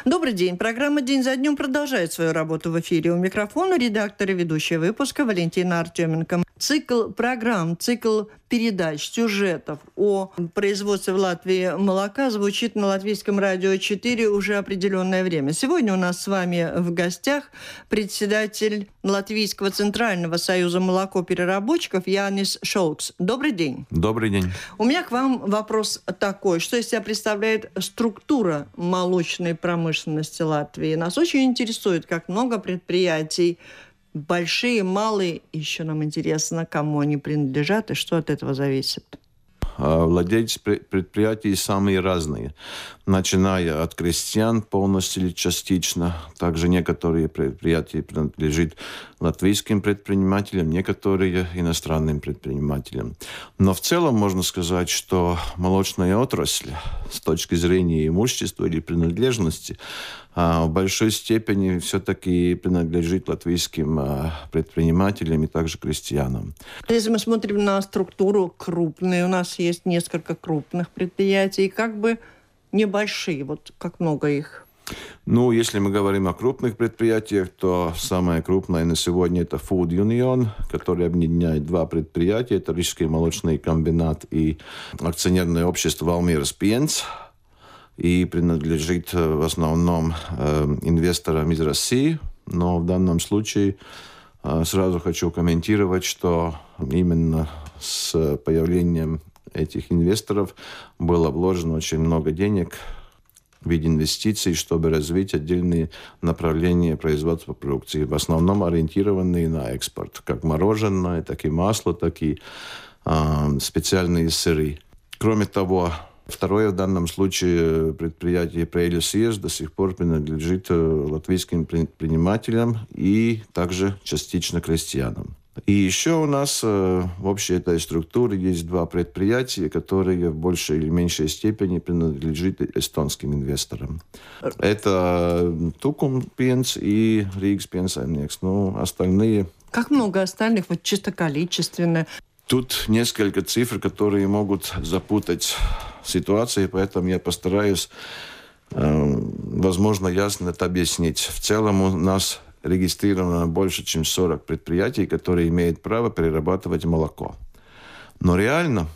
Добрый день. Программа «День за днем» продолжает свою работу в эфире. У микрофона редактор и ведущая выпуска Валентина Артеменко. Цикл программ, цикл передач, сюжетов о производстве в Латвии молока звучит на Латвийском радио 4 уже определенное время. Сегодня у нас с вами в гостях председатель Латвийского Центрального союза молокопереработчиков Янис Шолкс. Добрый день. Добрый день. У меня к вам вопрос такой. Что из себя представляет структура молочной промышленности Латвии? Нас очень интересует, как много предприятий, большие, малые. Еще нам интересно, кому они принадлежат и что от этого зависит. Владельцы предприятий самые разные, начиная от крестьян полностью или частично. Также некоторые предприятия принадлежат латвийским предпринимателям, некоторые иностранным предпринимателям. Но в целом можно сказать, что молочная отрасль с точки зрения имущества или принадлежности в большой степени все-таки принадлежит латвийским предпринимателям и также крестьянам. Если мы смотрим на структуру крупные, у нас есть несколько крупных предприятий, как бы небольшие, вот как много их? Если мы говорим о крупных предприятиях, то самое крупное на сегодня это Food Union, который объединяет два предприятия. Это Рижский молочный комбинат и акционерное общество Valmieras piens. И принадлежит в основном инвесторам из России. Но в данном случае сразу хочу комментировать, что именно с появлением этих инвесторов было вложено очень много денег в виде инвестиций, чтобы развить отдельные направления производства продукции, в основном ориентированные на экспорт, как мороженое, так и масло, так и специальные сыры. Кроме того, второе, в данном случае, предприятие Preļas до сих пор принадлежит латвийским предпринимателям и также частично крестьянам. И еще у нас в общей этой структуре есть два предприятия, которые в большей или меньшей степени принадлежат эстонским инвесторам. Это Tukuma piens и Rīgas piensaimnieks. Остальные... Как много остальных, вот чисто количественно? Тут несколько цифр, которые могут запутать ситуацию, поэтому я постараюсь, возможно, ясно это объяснить. В целом у нас регистрировано больше, чем 40 предприятий, которые имеют право перерабатывать молоко. Но реально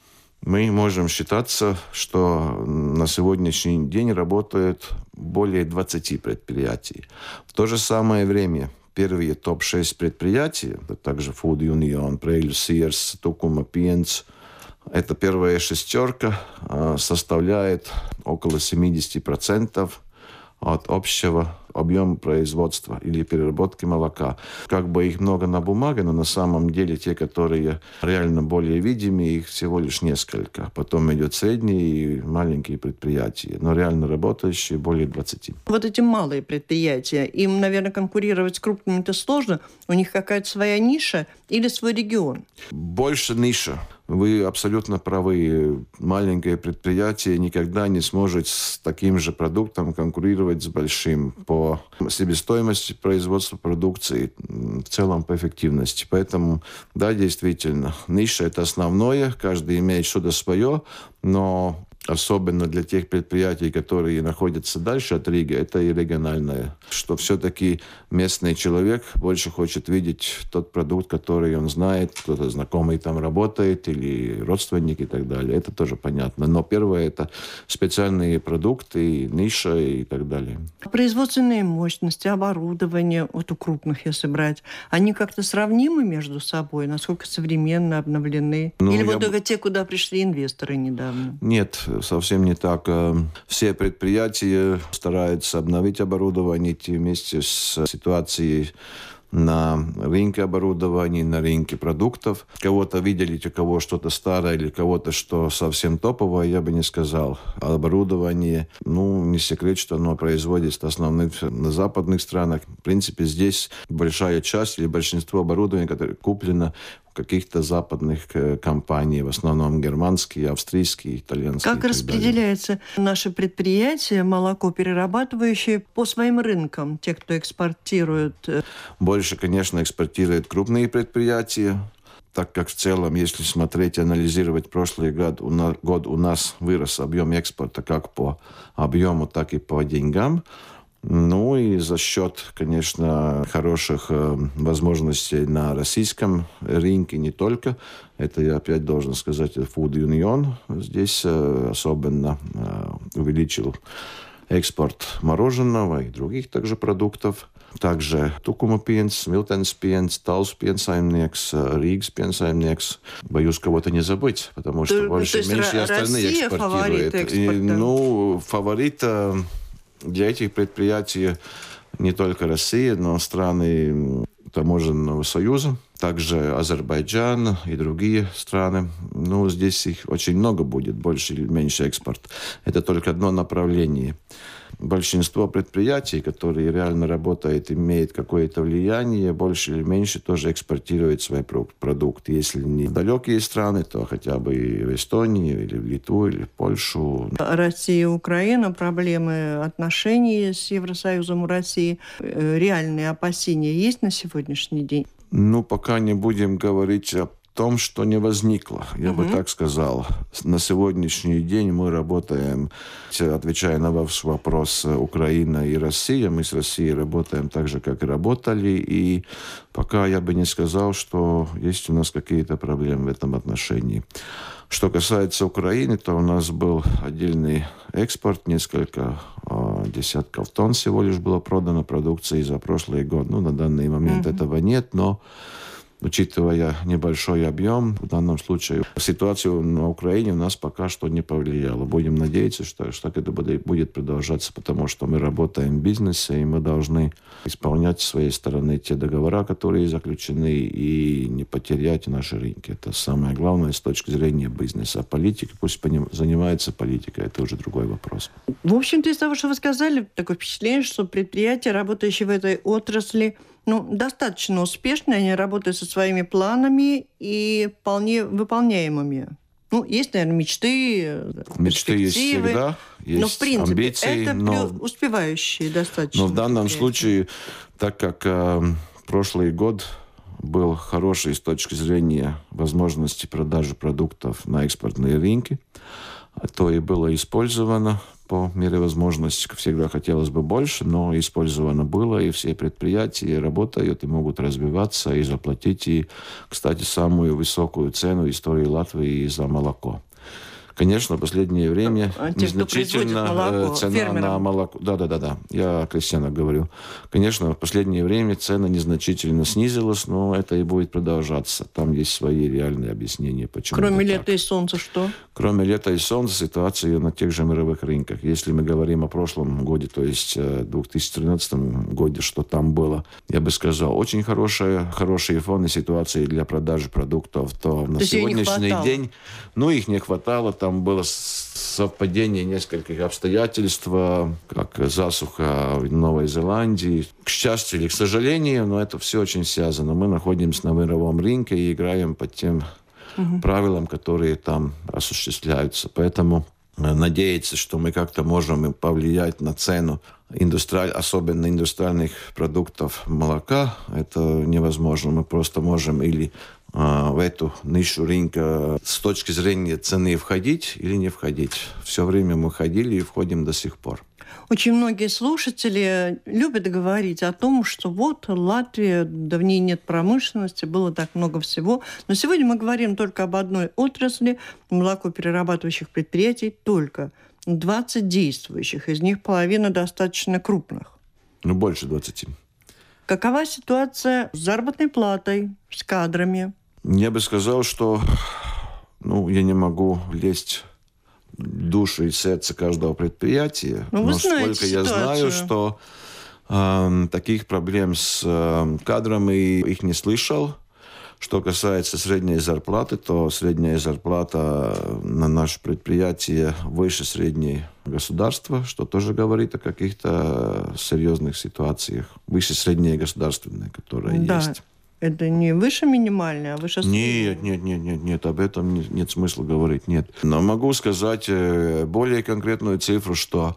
мы можем считаться, что на сегодняшний день работает более 20 предприятий. В то же самое время первые топ-6 предприятий, это также Food Union, Preļas, Tukuma piens, эта первая шестерка составляет около 70% от общего объема производства или переработки молока. Как бы их много на бумаге, но на самом деле те, которые реально более видимые, их всего лишь несколько. Потом идет средние и маленькие предприятия, но реально работающие более 20. Вот эти малые предприятия, им, наверное, конкурировать с крупными-то сложно. У них какая-то своя ниша или свой регион? Больше ниша. Вы абсолютно правы. Маленькое предприятие никогда не сможет с таким же продуктом конкурировать с большим по себестоимости производства продукции, в целом по эффективности. Поэтому, да, действительно, ниша – это основное. Каждый имеет что-то свое, но особенно для тех предприятий, которые находятся дальше от Риги, это и региональное. Что все-таки местный человек больше хочет видеть тот продукт, который он знает, кто-то знакомый там работает, или родственник и так далее. Это тоже понятно. Но первое – это специальные продукты, ниша и так далее. Производственные мощности, оборудование, вот у крупных, если брать, они как-то сравнимы между собой? Насколько современно обновлены? Или вот только те, куда пришли инвесторы недавно? Нет, совсем не так. Все предприятия стараются обновить оборудование, идти вместе с ситуацией на рынке оборудования, на рынке продуктов. Кого-то видели, у кого что-то старое или кого-то, что совсем топовое, я бы не сказал. Оборудование, не секрет, что оно производится в основном на западных странах. В принципе, здесь большая часть или большинство оборудования, которое куплено каких-то западных компаний, в основном германские, австрийские, итальянские. Как распределяется наше предприятие, молокоперерабатывающее, по своим рынкам, те, кто экспортирует? Больше, конечно, экспортируют крупные предприятия. так как в целом, если смотреть, анализировать прошлый год у нас вырос объем экспорта как по объему, так и по деньгам. Ну и за счет, конечно, хороших возможностей на российском рынке не только. Это я опять должен сказать, Food Union здесь особенно увеличил экспорт мороженого и других также продуктов. Также Tukuma piens, Miltenes piens, Talsu piensaimnieks, Рīgas piensaimnieks. Боюсь кого-то не забыть, потому что больше-меньше остальные экспортируют. Фаворит для этих предприятий не только Россия, но страны таможенного союза, также Азербайджан и другие страны. Здесь их очень много будет, больше или меньше экспорт. Это только одно направление. Большинство предприятий, которые реально работают, имеют какое-то влияние, больше или меньше тоже экспортируют свой продукт. Если не в далекие страны, то хотя бы и в Эстонию, или в Литву, или в Польшу. Россия и Украина, проблемы отношений с Евросоюзом России, реальные опасения есть на сегодняшний день? Пока не будем говорить о том, что не возникло. Я бы так сказал. На сегодняшний день мы работаем, отвечая на ваш вопрос, Украина и Россия. Мы с Россией работаем так же, как и работали. И пока я бы не сказал, что есть у нас какие-то проблемы в этом отношении. Что касается Украины, то у нас был отдельный экспорт. Несколько десятков тонн всего лишь было продано продукции за прошлый год. На данный момент этого нет, но учитывая небольшой объем, в данном случае ситуацию на Украине у нас пока что не повлияло. Будем надеяться, что это будет продолжаться, потому что мы работаем в бизнесе, и мы должны исполнять с своей стороны те договора, которые заключены, и не потерять наши рынки. Это самое главное с точки зрения бизнеса. А политика, пусть занимается политикой, это уже другой вопрос. В общем-то, из того, что вы сказали, такое впечатление, что предприятия, работающие в этой отрасли, достаточно успешны, они работают со своими планами и вполне выполняемыми. Есть, наверное, мечты, Мечты есть всегда, есть но, в принципе, амбиции. Это успевающие достаточно. Но в данном случае, так как прошлый год был хороший с точки зрения возможности продажи продуктов на экспортные рынки, то и было использовано по мере возможности. Всегда хотелось бы больше, но использовано было, и все предприятия работают и могут развиваться и заплатить, и, кстати, самую высокую цену в истории Латвии за молоко. Конечно, в последнее время незначительно цена на молоко. Да. Я о крестьянах говорю. Конечно, в последнее время цена незначительно снизилась, но это и будет продолжаться. Там есть свои реальные объяснения, почему. Кроме лета и солнца что? Кроме лета и солнца ситуация на тех же мировых рынках. Если мы говорим о прошлом годе, то есть 2013 году, что там было, я бы сказал, очень хорошие фоны ситуации для продажи продуктов, то на сегодняшний день, их не хватало. Там было совпадение нескольких обстоятельств, как засуха в Новой Зеландии. К счастью или к сожалению, но это все очень связано. Мы находимся на мировом рынке и играем по тем правилам, которые там осуществляются. Поэтому надеяться, что мы как-то можем повлиять на цену особенно индустриальных продуктов молока, это невозможно. Мы просто можем или в эту нишу рынка с точки зрения цены входить или не входить. Все время мы ходили и входим до сих пор. Очень многие слушатели любят говорить о том, что Латвия, да в ней нет промышленности, было так много всего. Но сегодня мы говорим только об одной отрасли молокоперерабатывающих предприятий, только 20 действующих, из них половина достаточно крупных. Больше 20. Какова ситуация с заработной платой, с кадрами? Я бы сказал, что я не могу лезть в душу и сердце каждого предприятия. Но сколько я знаю, что таких проблем с кадрами их не слышал. Что касается средней зарплаты, то средняя зарплата на наше предприятие выше средней государства, что тоже говорит о каких-то серьезных ситуациях. Выше средней государственной, которая есть. Это не выше минимальной, а выше средней? Нет, об этом нет смысла говорить, нет. Но могу сказать более конкретную цифру, что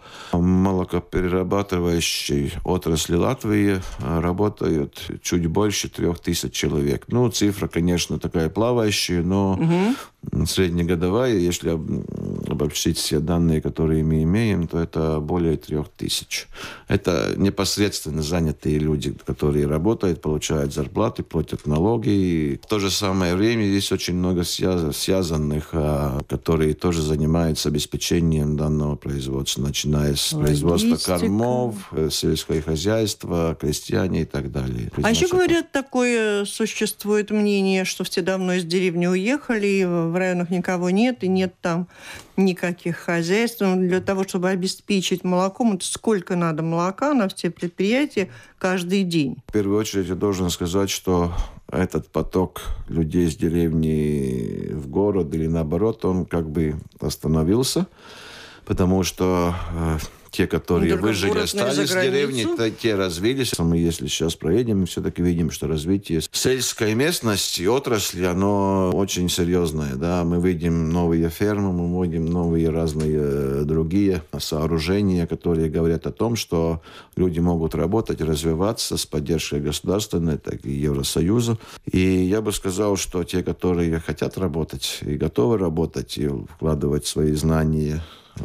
молокоперерабатывающей отрасли Латвии работают чуть больше 3000 человек. Ну, цифра, конечно, такая плавающая, но среднегодовая, если обобщить все данные, которые мы имеем, то это более 3000. Это непосредственно занятые люди, которые работают, получают зарплаты, платят налоги. И в то же самое время есть очень много связанных, которые тоже занимаются обеспечением данного производства, начиная с производства кормов, сельское хозяйство, крестьяне и так далее. А еще говорят, такое существует мнение, что все давно из деревни уехали, и в районах никого нет, и нет там никаких хозяйств. Для того, чтобы обеспечить молоком, это сколько надо молока на все предприятия каждый день? В первую очередь я должен сказать, что этот поток людей с деревни в город или наоборот, он как бы остановился, потому что те, которые выжили, остались в деревне, те развились. Мы, если сейчас проедем, мы все-таки видим, что развитие сельской местности, отрасли, оно очень серьезное. Да? Мы видим новые фермы, мы видим новые разные другие сооружения, которые говорят о том, что люди могут работать, развиваться с поддержкой государственной, так и Евросоюза. И я бы сказал, что те, которые хотят работать и готовы работать, и вкладывать свои знания,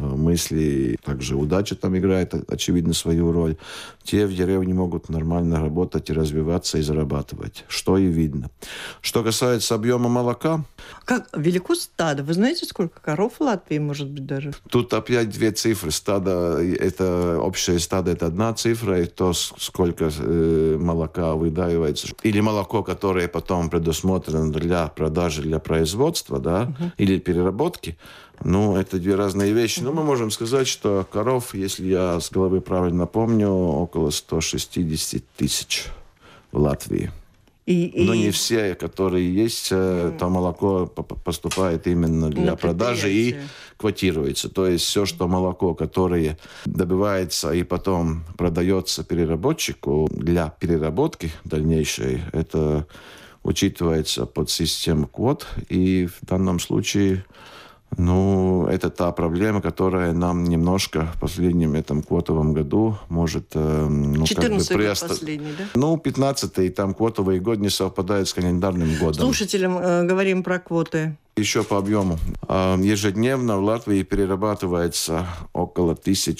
мысли, также удача там играет, очевидно, свою роль. Те в деревне могут нормально работать и развиваться, и зарабатывать, что и видно. Что касается объема молока... Как велико стадо? Вы знаете, сколько коров в Латвии, может быть, даже? Тут опять две цифры. Стадо, это общее стадо, это одна цифра, и то, сколько молока выдаивается. Или молоко, которое потом предусмотрено для продажи, для производства, да, или переработки. Ну, это две разные вещи. Но мы можем сказать, что коров, если я с головы правильно помню, около 160 тысяч в Латвии. Но не все, которые есть, то молоко поступает именно для продажи и квотируется. То есть все, что молоко, которое добывается и потом продается переработчику для переработки дальнейшей, это учитывается под систему квот. И в данном случае... Ну, это та проблема, которая нам немножко в последнем этом квотовом году может... 14-й год последний, да? Ну, 15-й, там квотовый год не совпадает с календарным годом. Слушателям говорим про квоты. Еще по объему. Ежедневно в Латвии перерабатывается около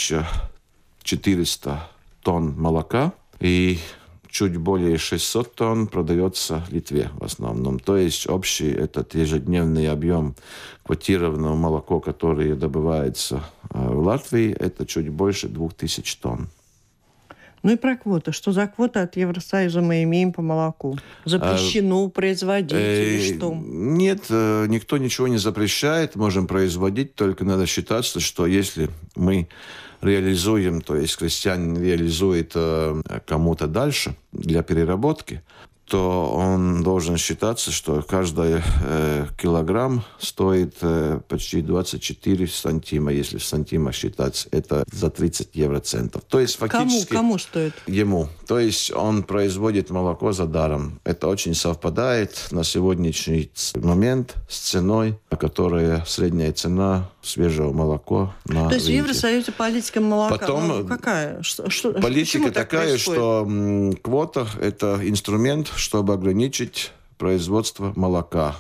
1400 тонн молока, и чуть более 600 тонн продается в Литве в основном. То есть общий этот ежедневный объем квотированного молока, которое добывается в Латвии, это чуть больше 2000 тонн. Ну и про квоты. Что за квоты от Евросоюза мы имеем по молоку? Запрещено производить или что? Нет, никто ничего не запрещает. Можем производить, только надо считаться, что если мы реализуем, то есть крестьянин реализует кому-то дальше для переработки, то он должен считаться, что каждый килограмм стоит почти 24 сантима, если в сантимах считать. Это за 30 евроцентов. То есть фактически... Кому стоит? Ему. То есть он производит молоко за даром. Это очень совпадает на сегодняшний момент с ценой, которая средняя цена свежего молока на рынке. То есть в Евросоюзе политика молока Потом, какая? Политика такая, что квота – это инструмент, чтобы ограничить производство молока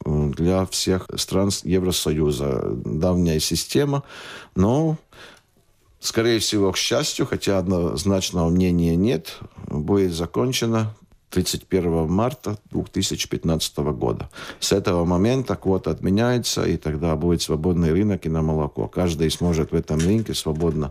для всех стран Евросоюза. Давняя система, но, скорее всего, к счастью, хотя однозначного мнения нет, будет закончена 31 марта 2015 года. С этого момента квота отменяется, и тогда будет свободный рынок и на молоко. Каждый сможет в этом рынке свободно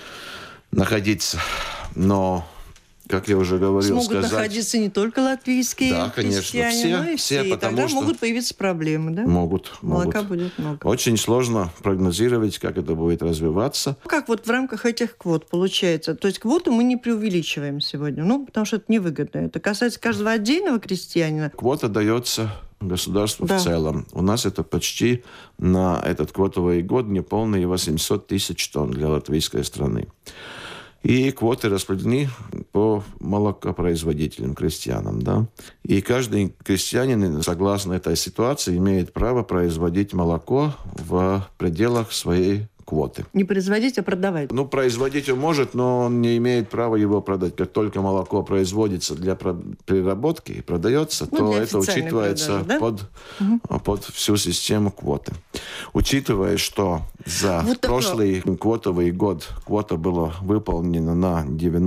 находиться. Но, как я уже говорил, смогут находиться не только латвийские крестьяне, но и все. И тогда могут появиться проблемы, да? Могут. Молока будет много. Очень сложно прогнозировать, как это будет развиваться. Как вот в рамках этих квот получается? То есть квоты мы не преувеличиваем сегодня, потому что это невыгодно. Это касается каждого отдельного крестьянина. Квота дается государству в целом. У нас это почти на этот квотовый год неполные 800 тысяч тонн для латвийской страны. И квоты распределены по молокопроизводителям, крестьянам. Да? И каждый крестьянин, согласно этой ситуации, имеет право производить молоко в пределах своей квоты. Не производить, а продавать. Производить он может, но он не имеет права его продать. Как только молоко производится для переработки и продается, то это учитывается продажи, да? под всю систему квоты. Учитывая, что за прошлый квотовый год квота была выполнена на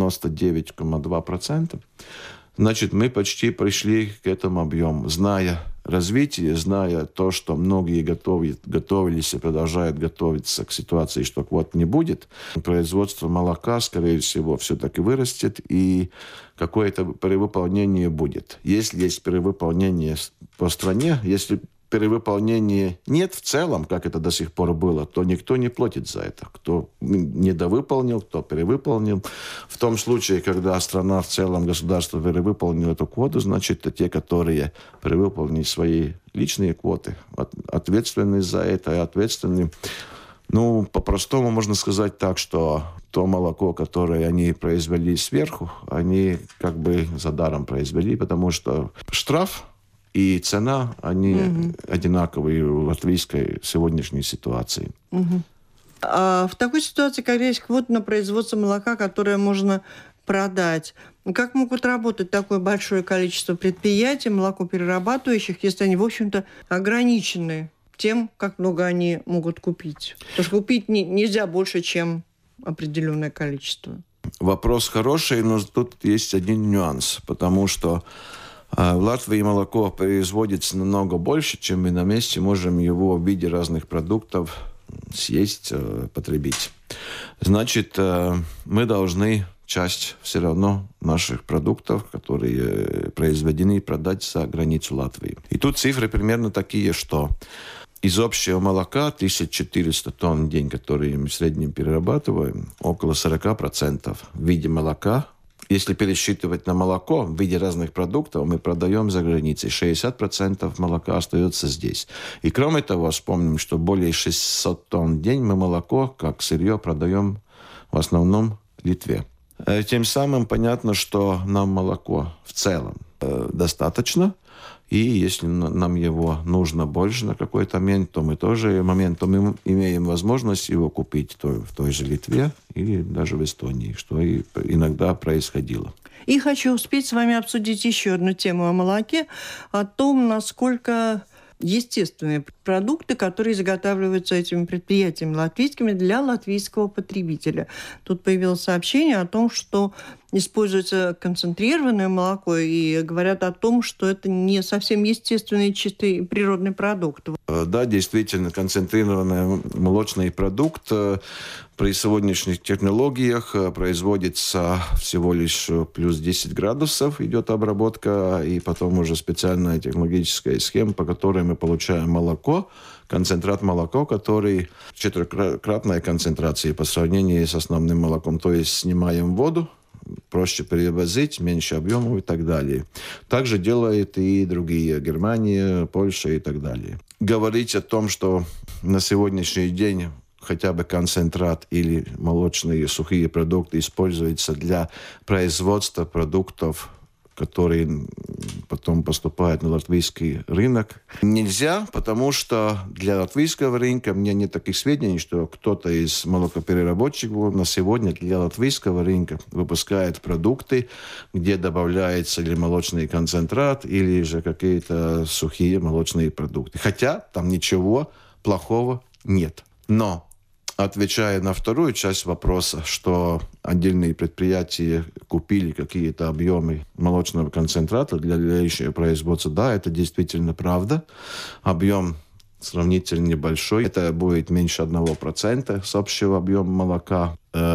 99,2%, значит, мы почти пришли к этому объему, зная развитие, зная то, что многие готовились и продолжают готовиться к ситуации, что квот не будет. Производство молока, скорее всего, все-таки вырастет, и какое-то перевыполнение будет. Если есть перевыполнение по стране, если перевыполнения нет в целом, как это до сих пор было, то никто не платит за это. Кто недовыполнил, кто перевыполнил. В том случае, когда страна в целом, государство перевыполнило эту квоту, значит, те, которые перевыполнили свои личные квоты, ответственны за это и ответственны. По-простому можно сказать так, что то молоко, которое они произвели сверху, они как бы за даром произвели, потому что штраф и цена, они одинаковые в латвийской сегодняшней ситуации. А в такой ситуации, когда есть квота на производство молока, которое можно продать, как могут работать такое большое количество предприятий, молокоперерабатывающих, если они, в общем-то, ограничены тем, как много они могут купить? Потому что купить нельзя больше, чем определенное количество. Вопрос хороший, но тут есть один нюанс, потому что в Латвии молоко производится намного больше, чем мы на месте можем его в виде разных продуктов съесть, потребить. Значит, мы должны часть все равно наших продуктов, которые произведены, продать за границу Латвии. И тут цифры примерно такие, что из общего молока 1400 тонн в день, которые мы в среднем перерабатываем, около 40% в виде молока. Если пересчитывать на молоко в виде разных продуктов, мы продаем за границей. 60% молока остается здесь. И кроме того, вспомним, что более 600 тонн в день мы молоко, как сырье, продаем в основном в Литве. Тем самым понятно, что нам молоко в целом достаточно. И если нам его нужно больше на какой-то момент, то мы имеем возможность его купить в той же Литве или даже в Эстонии, что и иногда происходило. И хочу успеть с вами обсудить еще одну тему о молоке, о том, насколько естественные продукты, которые изготавливаются этими предприятиями латвийскими для латвийского потребителя. Тут появилось сообщение о том, что используется концентрированное молоко, и говорят о том, что это не совсем естественный, чистый природный продукт. Да, действительно, концентрированный молочный продукт при сегодняшних технологиях производится всего лишь плюс 10 градусов, идет обработка, и потом уже специальная технологическая схема, по которой мы получаем молоко, концентрат молока, который четырехкратной концентрации по сравнению с основным молоком. То есть снимаем воду, проще перевозить, меньше объемов и так далее. Также делают и другие, Германия, Польша и так далее. Говорить о том, что на сегодняшний день хотя бы концентрат или молочные сухие продукты используются для производства продуктов, которые потом поступают на латвийский рынок. Нельзя, потому что для латвийского рынка, мне нет таких сведений, что кто-то из молокопереработчиков на сегодня для латвийского рынка выпускает продукты, где добавляется или молочный концентрат, или же какие-то сухие молочные продукты. Хотя там ничего плохого нет. Но отвечая на вторую часть вопроса, что отдельные предприятия купили какие-то объемы молочного концентрата для дальнейшего производства, да, это действительно правда. Объем сравнительно небольшой. Это будет меньше 1% с общего объема молока.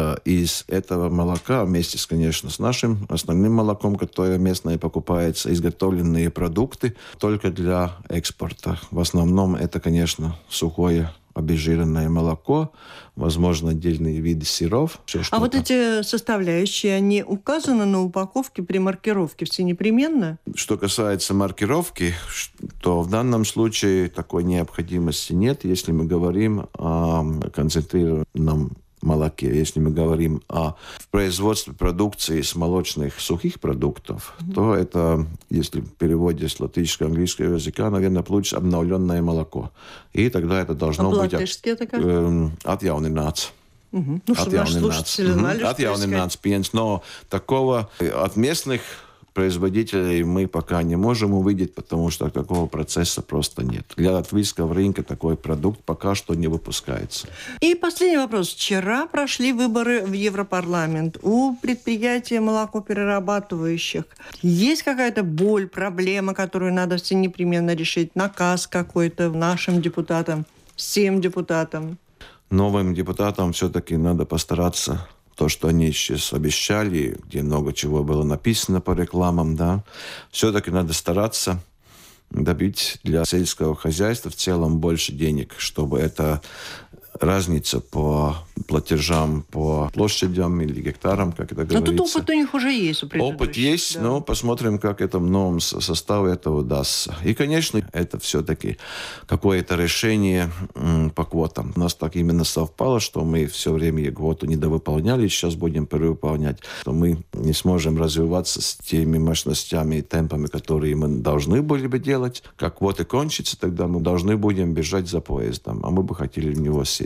Из этого молока вместе, конечно, с нашим основным молоком, которое местное покупается, изготовленные продукты только для экспорта. В основном это, конечно, сухое обезжиренное молоко, возможно, отдельные виды сиров. А вот эти составляющие, они указаны на упаковке при маркировке все непременно? Что касается маркировки, то в данном случае такой необходимости нет, если мы говорим о концентрированном молоке. Если мы говорим о производстве продукции с молочных сухих продуктов, то это, если в переводе с латышского английского языка, наверное, получится обновленное молоко. И тогда это должно быть отjaunināts. Ну, чтобы наши слушатели знали, отjaunināts piens. Но такого от местных производителей мы пока не можем увидеть, потому что такого процесса просто нет. Для латвийского рынка такой продукт пока что не выпускается. И последний вопрос. Вчера прошли выборы в Европарламент. У предприятий молокоперерабатывающих есть какая-то боль, проблема, которую надо все непременно решить? Наказ какой-то нашим депутатам, всем депутатам? Новым депутатам все-таки надо постараться. То, что они сейчас обещали, где много чего было написано по рекламам, да, все-таки надо стараться добить для сельского хозяйства в целом больше денег, чтобы эта разница по платежам по площадям или гектарам, как это говорится. Но тут опыт у них уже есть. Опыт есть, да. Но посмотрим, как это в новом составе это удастся. И, конечно, это все-таки какое-то решение по квотам. У нас так именно совпало, что мы все время квоту недовыполняли, сейчас будем перевыполнять. То мы не сможем развиваться с теми мощностями и темпами, которые мы должны были бы делать. Как квоты кончатся, тогда мы должны будем бежать за поездом, а мы бы хотели в него сесть.